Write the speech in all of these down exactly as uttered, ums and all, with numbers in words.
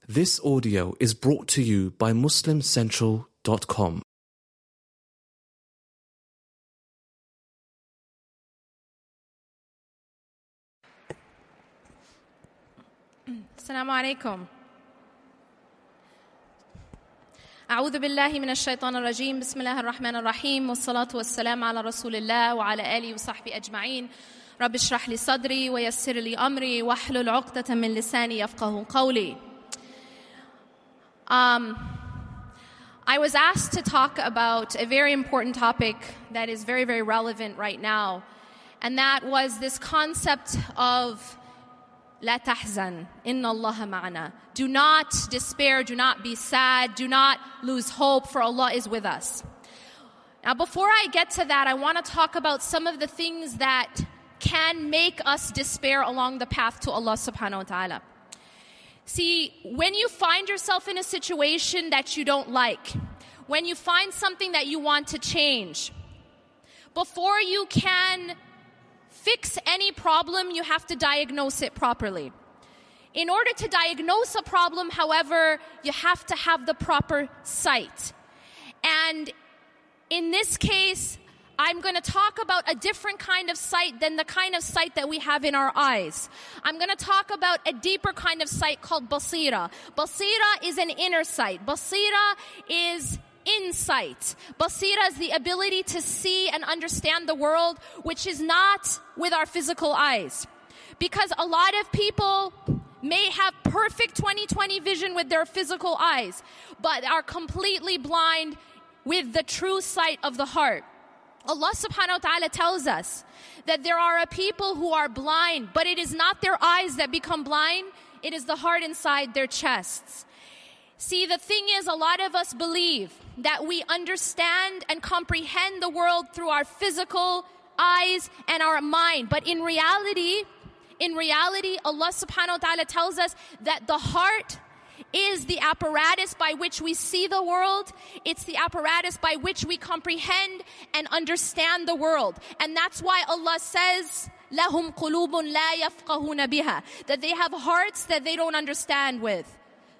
This audio is brought to you by muslim central dot com. السلام عليكم. أعوذ بالله من الشيطان الرجيم. بسم الله الرحمن الرحيم والصلاة والسلام على رسول الله وعلى آله وصحبه أجمعين. رب اشرح لي صدري ويسر لي أمري واحلل عقدة من لساني يفقهوا قولي. Um, I was asked to talk about a very important topic that is very, very relevant right now, and that was this concept of لا تحزن إن الله معنا. Do not despair, do not be sad, do not lose hope, for Allah is with us. Now, before I get to that, I want to talk about some of the things that can make us despair along the path to Allah subhanahu wa ta'ala. See, when you find yourself in a situation that you don't like, when you find something that you want to change, before you can fix any problem, you have to diagnose it properly. In order to diagnose a problem, however, you have to have the proper sight. And in this case, I'm going to talk about a different kind of sight than the kind of sight that we have in our eyes. I'm going to talk about a deeper kind of sight called basira. Basira is an inner sight. Basira is insight. Basira is the ability to see and understand the world, which is not with our physical eyes. Because a lot of people may have perfect twenty twenty vision with their physical eyes, but are completely blind with the true sight of the heart. Allah subhanahu wa ta'ala tells us that there are a people who are blind, but it is not their eyes that become blind, it is the heart inside their chests. See, the thing is, a lot of us believe that we understand and comprehend the world through our physical eyes and our mind. But in reality, in reality, Allah subhanahu wa ta'ala tells us that the heart is the apparatus by which we see the world. It's the apparatus by which we comprehend and understand the world. And that's why Allah says, لَهُمْ قُلُوبٌ لَا يَفْقَهُونَ بِهَا, that they have hearts that they don't understand with.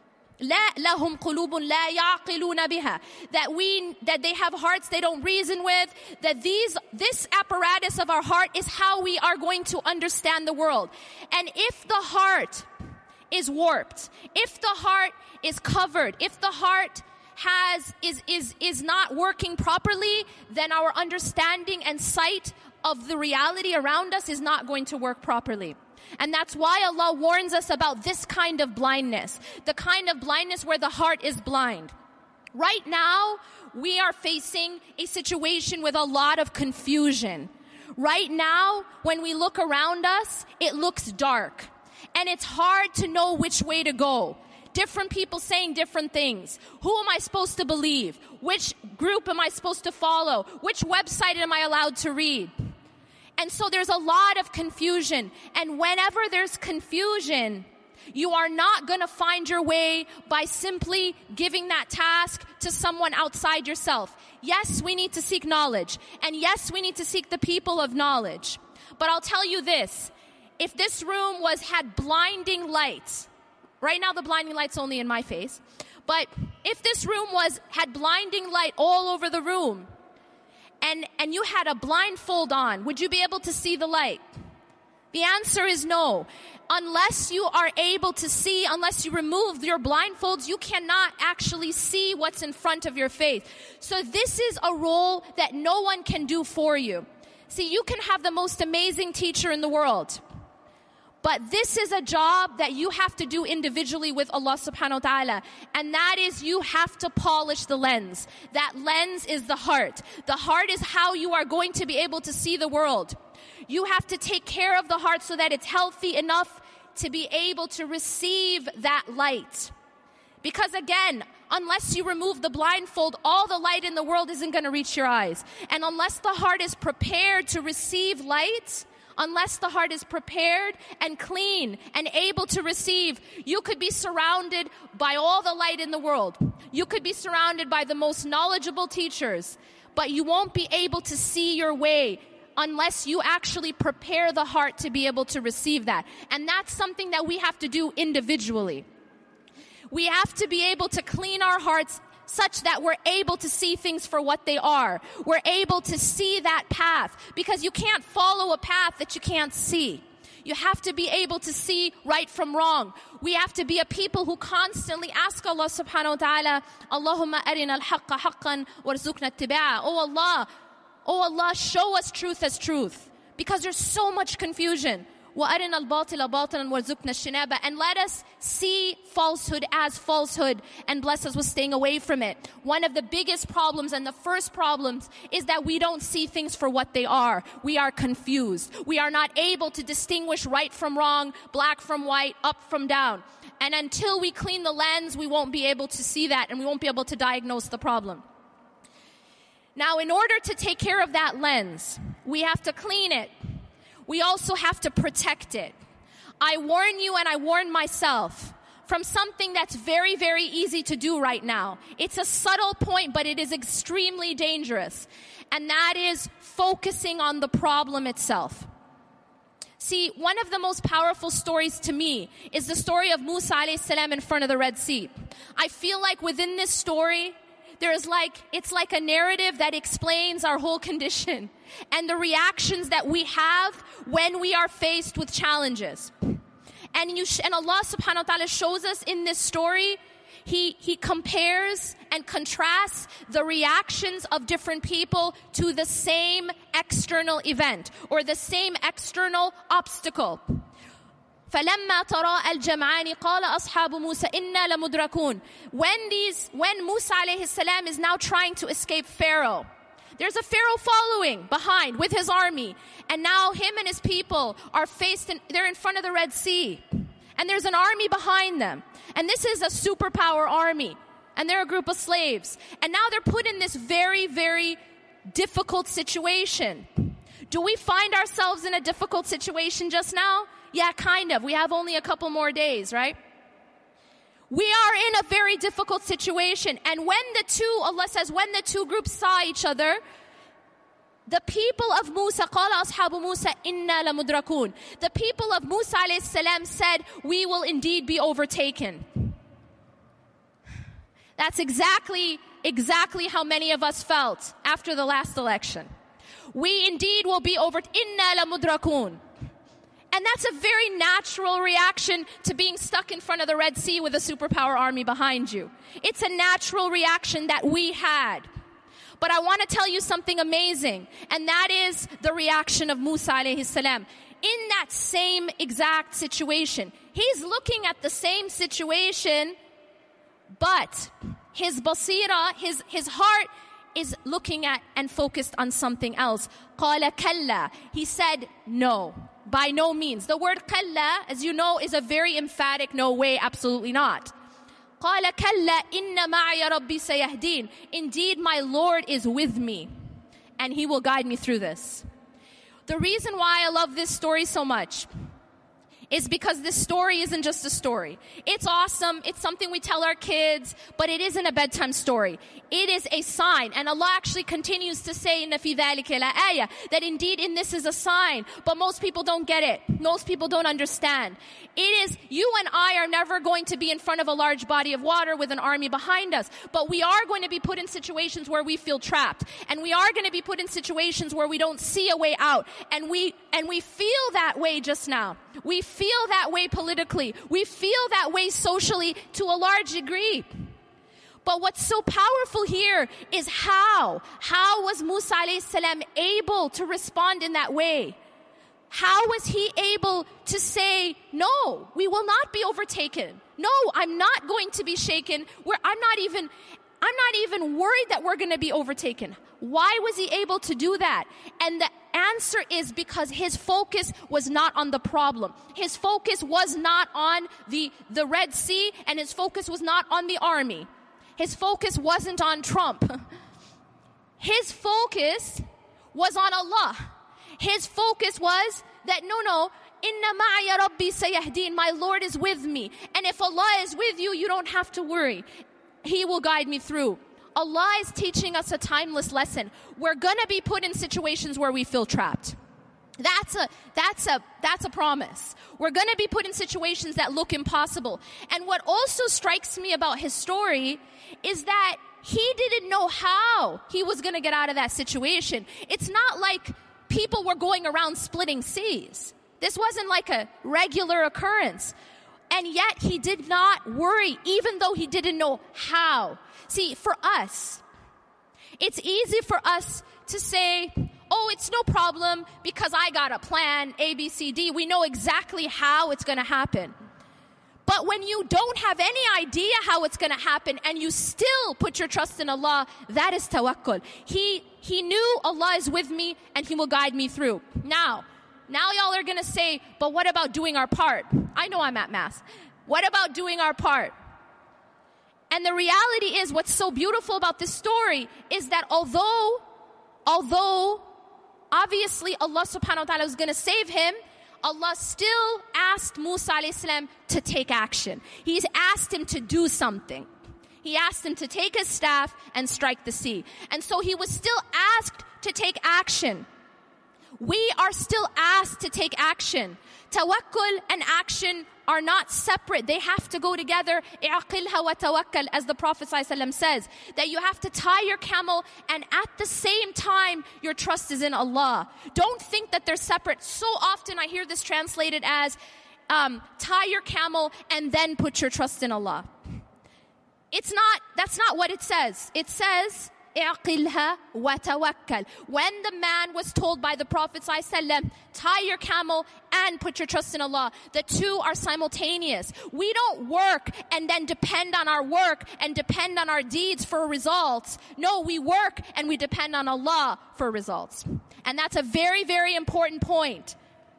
لا لهم قلوب لا يعقلون بها, that we that they have hearts they don't reason with, that these this apparatus of our heart is how we are going to understand the world. And if the heart is warped, if the heart is covered, if the heart has is is is not working properly, then our understanding and sight of the reality around us is not going to work properly. And that's why Allah warns us about this kind of blindness, the kind of blindness where the heart is blind. Right now, we are facing a situation with a lot of confusion. Right now, when we look around us, it looks dark. And it's hard to know which way to go. Different people saying different things. Who am I supposed to believe? Which group am I supposed to follow? Which website am I allowed to read? And so there's a lot of confusion. And whenever there's confusion, you are not going to find your way by simply giving that task to someone outside yourself. Yes, we need to seek knowledge. And yes, we need to seek the people of knowledge. But I'll tell you this. If this room was had blinding lights, right now the blinding light's only in my face, but if this room was had blinding light all over the room, and and you had a blindfold on, would you be able to see the light? The answer is no. Unless you are able to see, unless you remove your blindfolds, you cannot actually see what's in front of your face. So this is a role that no one can do for you. See, you can have the most amazing teacher in the world, but this is a job that you have to do individually with Allah subhanahu wa ta'ala. And that is, you have to polish the lens. That lens is the heart. The heart is how you are going to be able to see the world. You have to take care of the heart so that it's healthy enough to be able to receive that light. Because again, unless you remove the blindfold, all the light in the world isn't going to reach your eyes. And unless the heart is prepared to receive light, unless the heart is prepared and clean and able to receive, you could be surrounded by all the light in the world. You could be surrounded by the most knowledgeable teachers, but you won't be able to see your way unless you actually prepare the heart to be able to receive that. And that's something that we have to do individually. We have to be able to clean our hearts such that we're able to see things for what they are. We're able to see that path, because you can't follow a path that you can't see. You have to be able to see right from wrong. We have to be a people who constantly ask Allah subhanahu wa ta'ala, Allahumma arina al-haqqa haqqan warzuqna ittiba'a. Oh Allah, oh Allah, show us truth as truth. Because there's so much confusion. وَأَرِنَا الْبَاطِلَ بَاطِلًا وَارْزُقْنَا الشِّنَابَ. And let us see falsehood as falsehood and bless us with staying away from it. One of the biggest problems and the first problems is that we don't see things for what they are. We are confused. We are not able to distinguish right from wrong, black from white, up from down. And until we clean the lens, we won't be able to see that, and we won't be able to diagnose the problem. Now, in order to take care of that lens, we have to clean it. We also have to protect it. I warn you, and I warn myself, from something that's very, very easy to do right now. It's a subtle point, but it is extremely dangerous. And that is focusing on the problem itself. See, one of the most powerful stories to me is the story of Musa alayhi salam in front of the Red Sea. I feel like within this story, there's like, it's like a narrative that explains our whole condition and the reactions that we have when we are faced with challenges. And you sh- and Allah subhanahu wa ta'ala shows us in this story, He, he compares and contrasts the reactions of different people to the same external event or the same external obstacle. فَلَمَّا تَرَاءَ الْجَمْعَانِ قَالَ أَصْحَابُ مُوسَى إِنَّا لَمُدْرَكُونَ. When these, when Musa alayhi salam is now trying to escape Pharaoh, there's a Pharaoh following behind with his army. And now him and his people are faced, in, they're in front of the Red Sea. And there's an army behind them. And this is a superpower army. And they're a group of slaves. And now they're put in this very, very difficult situation. Do we find ourselves in a difficult situation just now? Yeah, kind of. We have only a couple more days, right? We are in a very difficult situation. And when the two, Allah says, when the two groups saw each other, the people of Musa, قَالَ أَصْحَابُ مُوسَى إِنَّا لَمُدْرَكُونَ. The people of Musa alayhi salam said, we will indeed be overtaken. That's exactly, exactly how many of us felt after the last election. We indeed will be over, إِنَّا لَمُدْرَكُونَ. And that's a very natural reaction to being stuck in front of the Red Sea with a superpower army behind you. It's a natural reaction that we had. But I want to tell you something amazing, and that is the reaction of Musa alayhi salam. In that same exact situation, he's looking at the same situation, but his basira, his, his heart is looking at and focused on something else. قَالَ كَلَّا. He said, no, by no means. The word كَلَّا, as you know, is a very emphatic no way, absolutely not. قَالَ كَلَّا إِنَّ مَعَيَ رَبِّي سَيَهْدِينَ. Indeed, my Lord is with me, and He will guide me through this. The reason why I love this story so much is because this story isn't just a story. It's awesome. It's something we tell our kids, but it isn't a bedtime story. It is a sign. And Allah actually continues to say, إِنَّ فِي ذَلِكَ لَآيَةً, that indeed in this is a sign. But most people don't get it. Most people don't understand. It is, you and I are never going to be in front of a large body of water with an army behind us. But we are going to be put in situations where we feel trapped. And we are going to be put in situations where we don't see a way out. And we, and we feel that way just now. We feel that way politically. We feel that way socially to a large degree. But what's so powerful here is how. How was Musa alayhi salam able to respond in that way? How was he able to say, no, we will not be overtaken. No, I'm not going to be shaken. We're, I'm not even, I'm not even worried that we're going to be overtaken. Why was he able to do that? And the answer is because his focus was not on the problem. His focus was not on the, the Red Sea, and his focus was not on the army. His focus wasn't on Trump. His focus was on Allah. His focus was that, no, no, Inna ma'aya Rabbi sayahdeen, my Lord is with me. And if Allah is with you, you don't have to worry. He will guide me through. Allah is teaching us a timeless lesson. We're going to be put in situations where we feel trapped. That's a, that's a, that's a promise. We're going to be put in situations that look impossible. And what also strikes me about his story is that he didn't know how he was going to get out of that situation. It's not like people were going around splitting seas. This wasn't like a regular occurrence. And yet he did not worry, even though he didn't know how. See, for us, it's easy for us to say, oh, it's no problem because I got a plan, A, B, C, D. We know exactly how it's going to happen. But when you don't have any idea how it's going to happen and you still put your trust in Allah, that is tawakkul. He, he knew Allah is with me and He will guide me through. Now, now y'all are going to say, but what about doing our part? I know I'm at Mass. What about doing our part? And the reality is, what's so beautiful about this story is that although, although obviously Allah subhanahu wa ta'ala was going to save him, Allah still asked Musa alayhi salam to take action. He's asked him to do something. He asked him to take his staff and strike the sea. And so he was still asked to take action. We are still asked to take action. Tawakkul and action are not separate. They have to go together. I'aqilha wa tawakkal, as the Prophet ﷺ says, that you have to tie your camel and at the same time your trust is in Allah. Don't think that they're separate. So often I hear this translated as um, tie your camel and then put your trust in Allah. It's not, that's not what it says. It says, اعقلها وتوكل. When the man was told by the Prophet ﷺ, tie your camel and put your trust in Allah, the two are simultaneous. We don't work and then depend on our work and depend on our deeds for results. No, we work and we depend on Allah for results. And that's a very, very important point.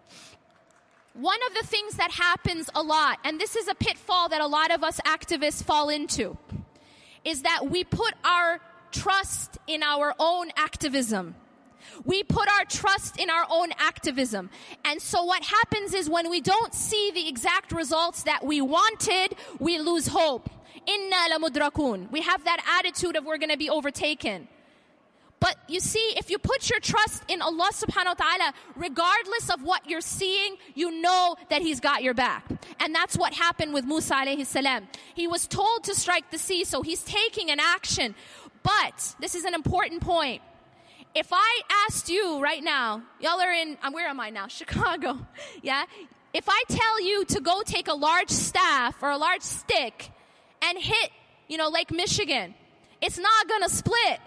One of the things that happens a lot, and this is a pitfall that a lot of us activists fall into, is that we put our trust in our own activism. We put our trust in our own activism. And so what happens is when we don't see the exact results that we wanted, we lose hope. Inna lamudrakun. We have that attitude of we're going to be overtaken. But you see, if you put your trust in Allah subhanahu wa ta'ala, regardless of what you're seeing, you know that He's got your back. And that's what happened with Musa alayhi salam. He was told to strike the sea, so he's taking an action. But, this is an important point. If I asked you right now, y'all are in, where am I now? Chicago. Yeah? If I tell you to go take a large staff or a large stick and hit, you know, Lake Michigan, it's not gonna split.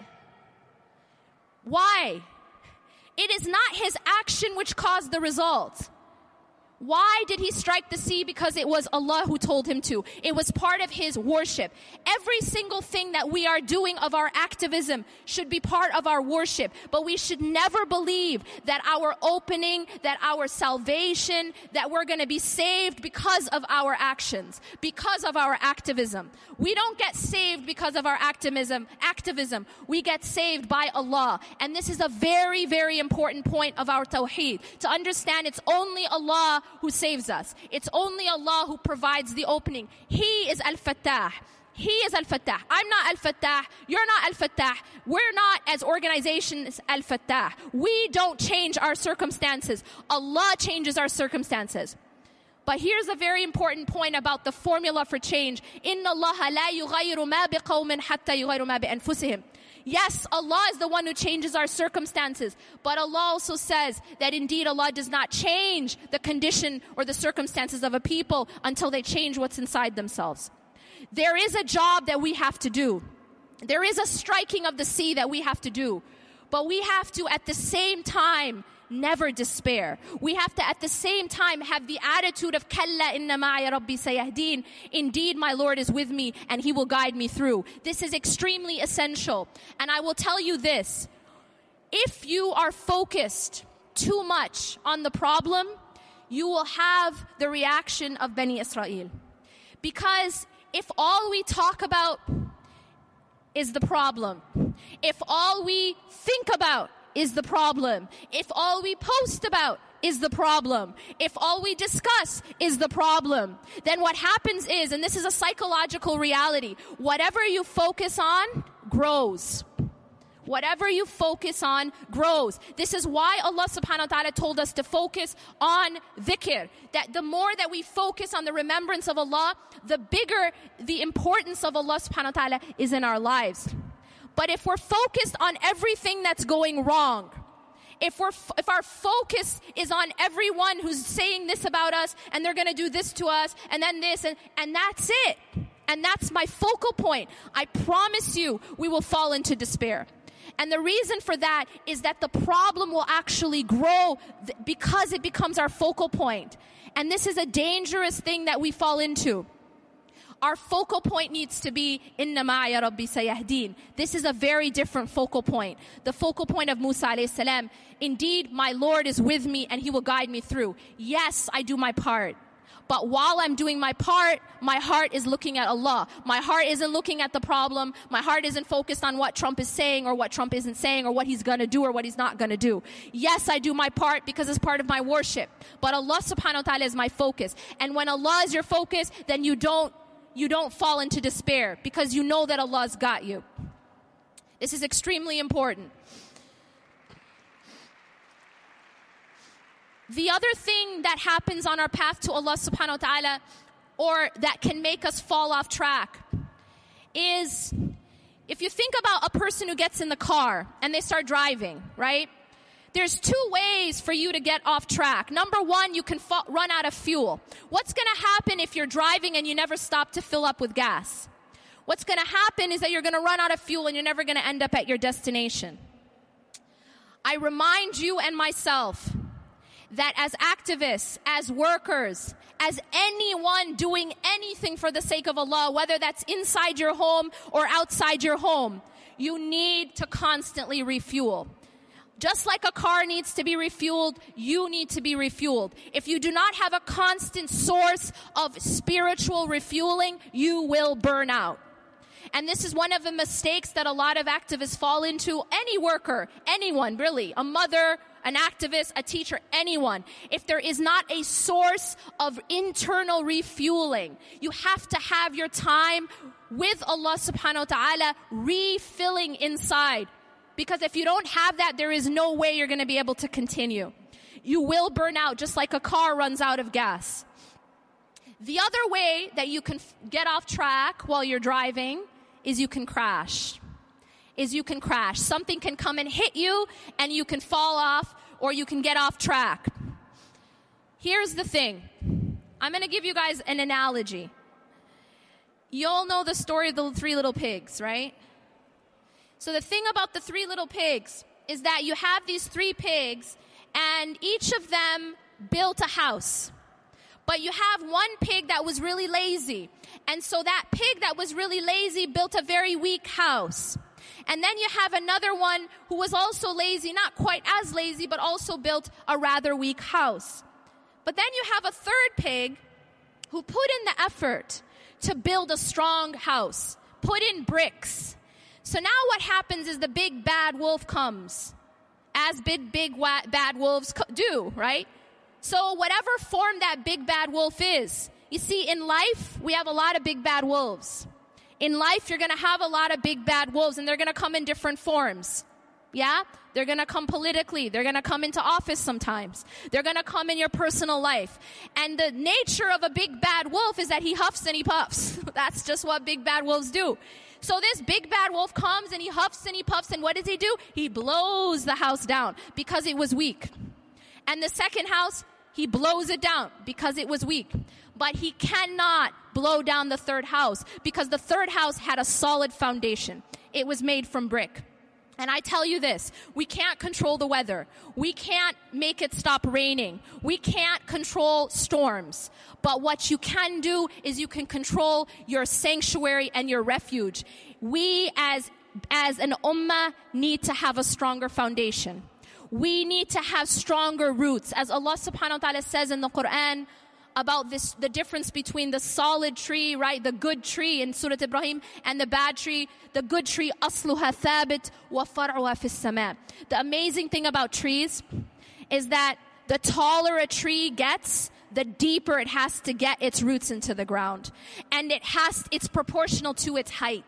Why? It is not his action which caused the result. Why did he strike the sea? Because it was Allah who told him to. It was part of his worship. Every single thing that we are doing of our activism should be part of our worship. But we should never believe that our opening, that our salvation, that we're going to be saved because of our actions, because of our activism. We don't get saved because of our activism. Activism. We get saved by Allah. And this is a very, very important point of our tawheed. To understand it's only Allah who saves us. It's only Allah who provides the opening. He is Al-Fattah. He is Al-Fattah. I'm not Al-Fattah. You're not Al-Fattah. We're not, as organizations, Al-Fattah. We don't change our circumstances. Allah changes our circumstances. But here's a very important point about the formula for change. إِنَّ اللَّهَ لَا يُغَيِّرُ مَا بِقَوْمٍ حَتَّى يُغَيِّرُ مَا بِأَنفُسِهِمْ. Yes, Allah is the one who changes our circumstances. But Allah also says that indeed Allah does not change the condition or the circumstances of a people until they change what's inside themselves. There is a job that we have to do. There is a striking of the sea that we have to do. But we have to at the same time never despair. We have to at the same time have the attitude of Kalla inna ma'i rabbi sayahdeen. Indeed, my Lord is with me and He will guide me through. This is extremely essential. And I will tell you this. If you are focused too much on the problem, you will have the reaction of Bani Israel. Because if all we talk about is the problem, if all we think about is the problem, if all we post about is the problem, if all we discuss is the problem, then what happens is, and this is a psychological reality, whatever you focus on grows. Whatever you focus on grows. This is why Allah subhanahu wa ta'ala told us to focus on dhikr. That the more that we focus on the remembrance of Allah, the bigger the importance of Allah subhanahu wa ta'ala is in our lives. But if we're focused on everything that's going wrong, if we're if our focus is on everyone who's saying this about us, and they're going to do this to us, and then this, and, and that's it, and that's my focal point, I promise you we will fall into despair. And the reason for that is that the problem will actually grow th- because it becomes our focal point. And this is a dangerous thing that we fall into. Our focal point needs to be Inna ma'aya Rabbi sayahdeen. This is a very different focal point. The focal point of Musa alayhi salam. Indeed, my Lord is with me and He will guide me through. Yes, I do my part. But while I'm doing my part, my heart is looking at Allah. My heart isn't looking at the problem. My heart isn't focused on what Trump is saying or what Trump isn't saying or what he's going to do or what he's not going to do. Yes, I do my part because it's part of my worship. But Allah subhanahu wa ta'ala is my focus. And when Allah is your focus, then you don't you don't fall into despair because you know that Allah's got you. This is extremely important. The other thing that happens on our path to Allah subhanahu wa ta'ala, or that can make us fall off track, is if you think about a person who gets in the car and they start driving, right? There's two ways for you to get off track. Number one, you can fa- run out of fuel. What's going to happen if you're driving and you never stop to fill up with gas? What's going to happen is that you're going to run out of fuel and you're never going to end up at your destination. I remind you and myself that as activists, as workers, as anyone doing anything for the sake of Allah, whether that's inside your home or outside your home, you need to constantly refuel. Just like a car needs to be refueled, you need to be refueled. If you do not have a constant source of spiritual refueling, you will burn out. And this is one of the mistakes that a lot of activists fall into. Any worker, anyone really, a mother, an activist, a teacher, anyone. If there is not a source of internal refueling, you have to have your time with Allah subhanahu wa ta'ala refilling inside. Because if you don't have that, there is no way you're going to be able to continue. You will burn out just like a car runs out of gas. The other way that you can f- get off track while you're driving is you can crash. Is you can crash. Something can come and hit you and you can fall off or you can get off track. Here's the thing. I'm going to give you guys an analogy. You all know the story of the three little pigs, right? So the thing about the three little pigs is that you have these three pigs and each of them built a house. But you have one pig that was really lazy. And so that pig that was really lazy built a very weak house. And then you have another one who was also lazy, not quite as lazy, but also built a rather weak house. But then you have a third pig who put in the effort to build a strong house, put in bricks. So now what happens is the big bad wolf comes, as big, big wa- bad wolves co- do, right? So whatever form that big bad wolf is, you see, in life, we have a lot of big bad wolves. In life, you're going to have a lot of big bad wolves, and they're going to come in different forms. Yeah? They're going to come politically. They're going to come into office sometimes. They're going to come in your personal life. And the nature of a big bad wolf is that he huffs and he puffs. That's just what big bad wolves do. So this big bad wolf comes and he huffs and he puffs, and what does he do? He blows the house down because it was weak. And the second house, he blows it down because it was weak. But he cannot blow down the third house because the third house had a solid foundation. It was made from brick. And I tell you this, we can't control the weather. We can't make it stop raining. We can't control storms. But what you can do is you can control your sanctuary and your refuge. We as, as an ummah need to have a stronger foundation. We need to have stronger roots. As Allah subhanahu wa ta'ala says in the Quran about this, the difference between the solid tree, right, the good tree in Surah Ibrahim, and the bad tree. The good tree, asluha thabit wa far'uha fis sama. The amazing thing about trees is that the taller a tree gets, the deeper it has to get its roots into the ground. And it has, it's proportional to its height.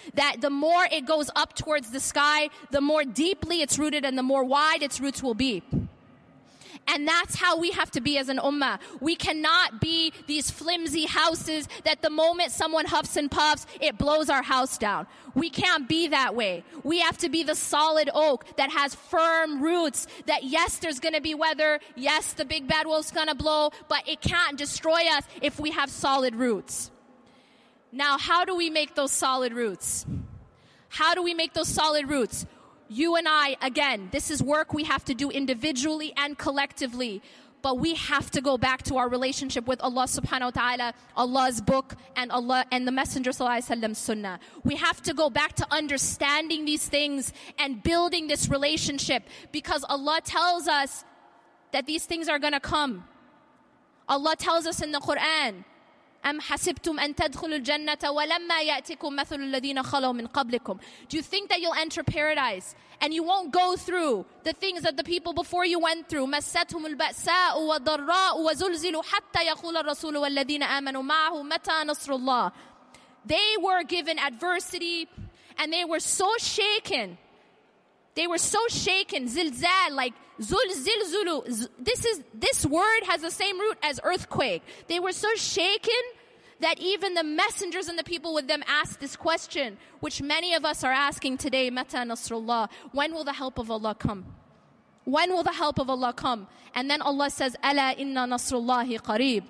that the more it goes up towards the sky, the more deeply it's rooted and the more wide its roots will be. And that's how we have to be as an ummah. We cannot be these flimsy houses that the moment someone huffs and puffs, it blows our house down. We can't be that way. We have to be the solid oak that has firm roots, that yes, there's going to be weather. Yes, the big bad wolf's going to blow, but it can't destroy us if we have solid roots. Now, how do we make those solid roots? How do we make those solid roots? You and I, again, this is work we have to do individually and collectively. But we have to go back to our relationship with Allah subhanahu wa ta'ala, Allah's book, and Allah and the Messenger sallallahu alaihi wasallam's sunnah. We have to go back to understanding these things and building this relationship, because Allah tells us that these things are going to come. Allah tells us in the Quran, أَمْ حَسِبْتُمْ أَن تَدْخُلُوا الْجَنَّةَ وَلَمَّا يَأْتِكُمْ مَثَلُ الَّذِينَ خَلَوْا مِنْ قَبْلِكُمْ. Do you think that you'll enter paradise and you won't go through the things that the people before you went through? مَسَّتْهُمُ الْبَأْسَاءُ وَالضَّرَّاءُ وَزُلْزِلُوا حَتَّى يَقُولَ الرَّسُولُ وَالَّذِينَ آمَنُوا مَعَهُ مَتَى نَصْرُ اللَّهِ. They were given adversity and they were so shaken. They were so shaken, zilzal, like zul, zilzulu. This is, this word has the same root as earthquake. They were so shaken that even the messengers and the people with them asked this question, which many of us are asking today, Mata Nasrullah, when will the help of Allah come? When will the help of Allah come? And then Allah says, Ala inna nasrullahi qareeb.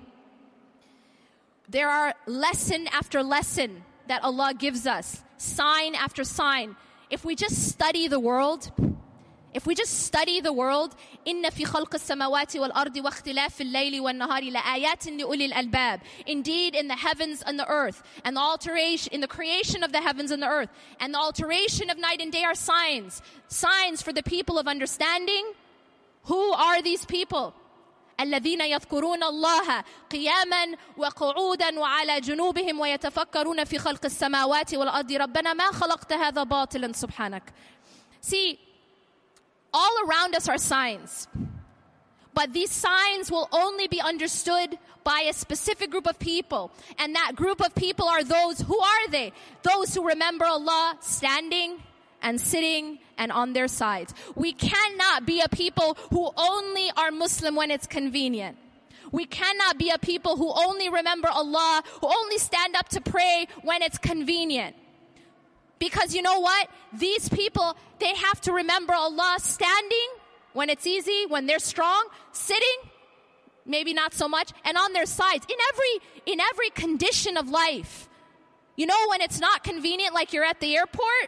There are lesson after lesson that Allah gives us, sign after sign. If we just study the world, if we just study the world, إِنَّ فِي خَلْقِ السَّمَاوَاتِ وَالْأَرْضِ وَاخْتِلَافِ اللَّيْلِ وَالنَّهَارِ لَآيَاتٍ لِأُولِي الْأَلْبَابِ. Indeed, in the heavens and the earth, and the alteration, in the creation of the heavens and the earth, and the alteration of night and day are signs. Signs for the people of understanding. Who are these people? الذين يذكرون الله قياما وقعودا وعلى جنوبهم ويتفكرون في خلق السماوات والأرض ربنا ما خلقت هذا باطلا سبحانك. See, all around us are signs. But these signs will only be understood by a specific group of people. And that group of people are those, who are they? Those who remember Allah standing and sitting and on their sides. We cannot be a people who only are Muslim when it's convenient. We cannot be a people who only remember Allah, who only stand up to pray when it's convenient. Because you know what? These people, they have to remember Allah standing when it's easy, when they're strong, sitting, maybe not so much, and on their sides, in every, in every condition of life. You know, when it's not convenient, like you're at the airport,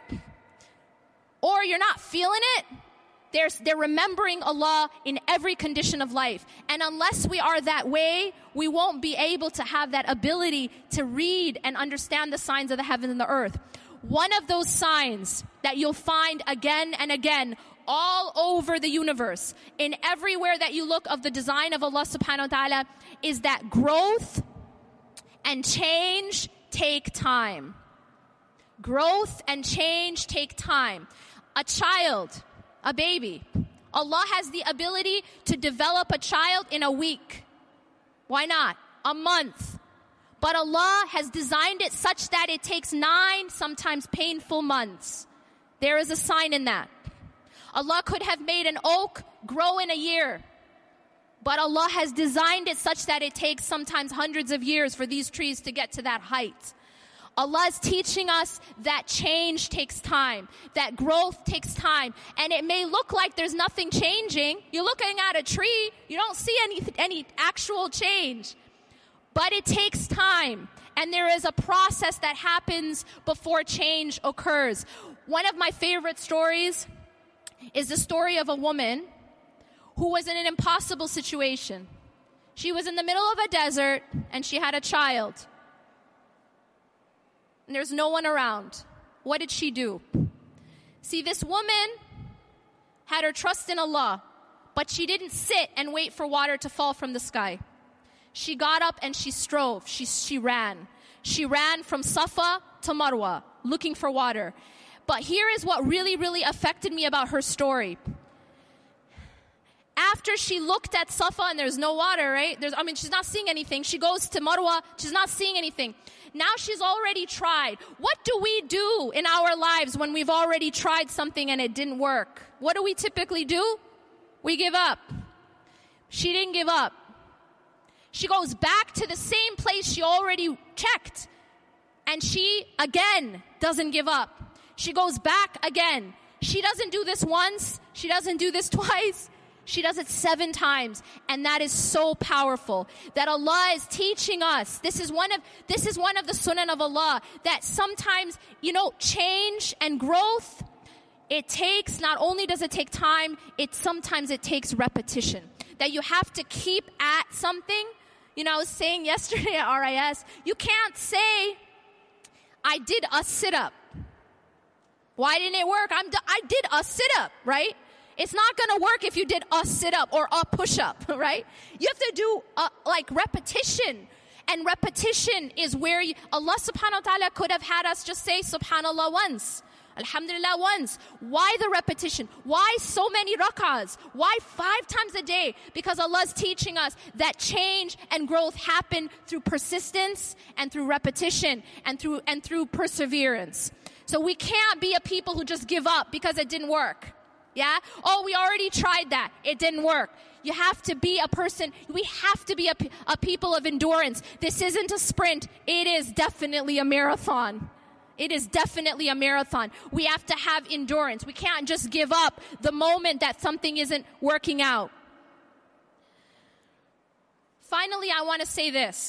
or you're not feeling it, they're, they're remembering Allah in every condition of life. And unless we are that way, we won't be able to have that ability to read and understand the signs of the heaven and the earth. One of those signs that you'll find again and again all over the universe, in everywhere that you look of the design of Allah subhanahu wa ta'ala, is that growth and change take time. Growth and change take time. A child, a baby, Allah has the ability to develop a child in a week. Why not? A month. But Allah has designed it such that it takes nine, sometimes painful months. There is a sign in that. Allah could have made an oak grow in a year. But Allah has designed it such that it takes sometimes hundreds of years for these trees to get to that height. Allah is teaching us that change takes time, that growth takes time. And it may look like there's nothing changing. You're looking at a tree, you don't see any, any actual change. But it takes time. And there is a process that happens before change occurs. One of my favorite stories is the story of a woman who was in an impossible situation. She was in the middle of a desert and she had a child. And there's no one around. What did she do? See, this woman had her trust in Allah, but she didn't sit and wait for water to fall from the sky. She got up and she strove. She, she ran. She ran from Safa to Marwa, looking for water. But here is what really, really affected me about her story. after she looked at Safa and there's no water, right? There's, I mean, she's not seeing anything. She goes to Marwa, she's not seeing anything. Now she's already tried. What do we do in our lives when we've already tried something and it didn't work? What do we typically do? We give up. She didn't give up. She goes back to the same place she already checked. And she, again, doesn't give up. She goes back again. She doesn't do this once. She doesn't do this twice. She does it seven times. And that is so powerful. That Allah is teaching us. This is one of, this is one of the sunan of Allah. That sometimes, you know, change and growth, it takes, not only does it take time, it sometimes it takes repetition. That you have to keep at something. You know, I was saying yesterday at R I S, you can't say, I did a sit-up. Why didn't it work? I'm d- I did a sit-up, right? It's not going to work if you did a sit-up or a push-up, right? You have to do uh, like repetition. And repetition is where you, Allah subhanahu wa ta'ala could have had us just say subhanallah once. Alhamdulillah once. Why the repetition? Why so many rak'ahs? Why five times a day? Because Allah is teaching us that change and growth happen through persistence and through repetition and through and through perseverance. So we can't be a people who just give up because it didn't work. Yeah? Oh, we already tried that. It didn't work. You have to be a person, we have to be a, a people of endurance. This isn't a sprint. It is definitely a marathon. It is definitely a marathon. We have to have endurance. We can't just give up the moment that something isn't working out. Finally, I want to say this.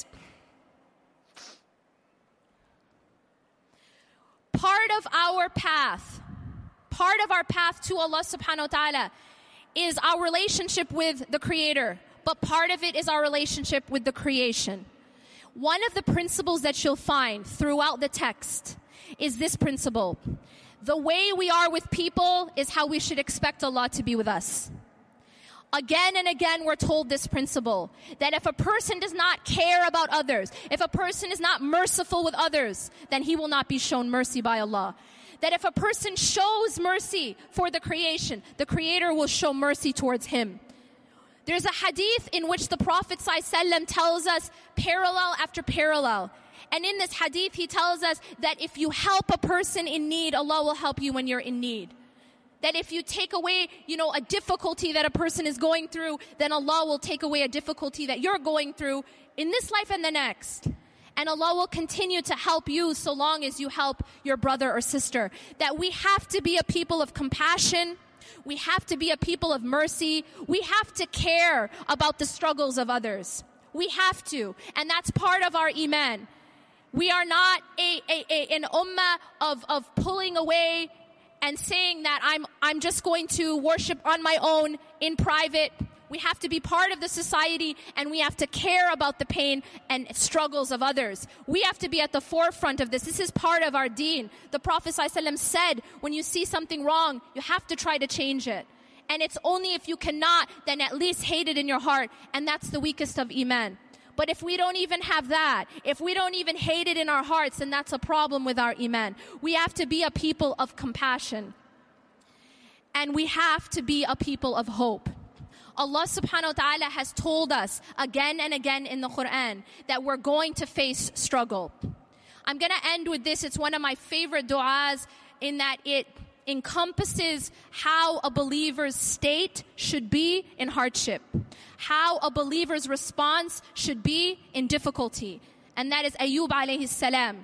Part of our path, part of our path to Allah subhanahu wa ta'ala is our relationship with the Creator. But part of it is our relationship with the creation. One of the principles that you'll find throughout the text is this principle. The way we are with people is how we should expect Allah to be with us. Again and again we're told this principle, that if a person does not care about others, if a person is not merciful with others, then he will not be shown mercy by Allah. That if a person shows mercy for the creation, the Creator will show mercy towards him. There's a hadith in which the Prophet ﷺ tells us parallel after parallel. And in this hadith, he tells us that if you help a person in need, Allah will help you when you're in need. That if you take away, you know, a difficulty that a person is going through, then Allah will take away a difficulty that you're going through in this life and the next. And Allah will continue to help you so long as you help your brother or sister. That we have to be a people of compassion. We have to be a people of mercy. We have to care about the struggles of others. We have to. And that's part of our iman. We are not a, a, a, an ummah of, of pulling away and saying that I'm, I'm just going to worship on my own in private. We have to be part of the society and we have to care about the pain and struggles of others. We have to be at the forefront of this. This is part of our deen. The Prophet ﷺ said, when you see something wrong, you have to try to change it. And it's only if you cannot, then at least hate it in your heart. And that's the weakest of iman. But if we don't even have that, if we don't even hate it in our hearts, then that's a problem with our iman. We have to be a people of compassion. And we have to be a people of hope. Allah subhanahu wa ta'ala has told us again and again in the Quran that we're going to face struggle. I'm going to end with this. It's one of my favorite du'as in that it encompasses how a believer's state should be in hardship. How a believer's response should be in difficulty. And that is Ayyub alayhi salam.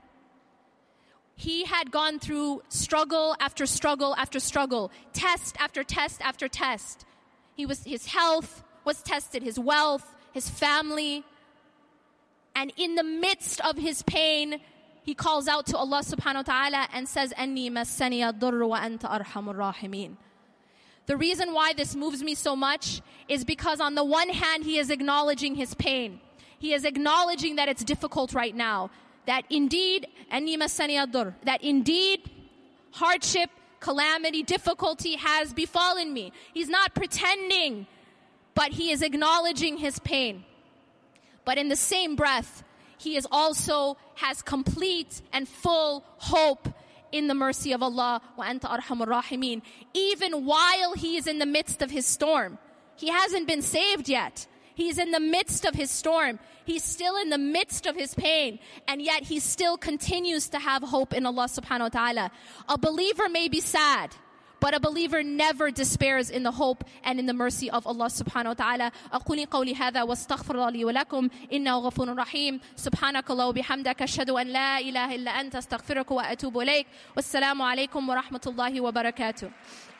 He had gone through struggle after struggle after struggle. Test after test after test. He was, his health was tested, his wealth, his family. And in the midst of his pain, he calls out to Allah subhanahu wa ta'ala and says, Anni massani ad-durru wa anta arhamur rahimin. The reason why this moves me so much is because on the one hand, he is acknowledging his pain. He is acknowledging that it's difficult right now. That indeed, Anni massani ad-durr, that indeed, hardship, calamity, difficulty has befallen me. He's not pretending, but he is acknowledging his pain. But in the same breath, he is also has complete and full hope in the mercy of Allah. Wa anta arhamur rahimin. Even while he is in the midst of his storm. He hasn't been saved yet. He's in the midst of his storm. He's still in the midst of his pain. And yet he still continues to have hope in Allah subhanahu wa ta'ala. A believer may be sad, but a believer never despairs in the hope and in the mercy of Allah subhanahu wa ta'ala. أقول قولي هذا واستغفر الله لي ولكم إنه غفور رحيم. سبحانك الله وبحمدك أشهد أن لا إله إلا أنت أستغفرك وأتوب إليك. والسلام عليكم ورحمة الله وبركاته.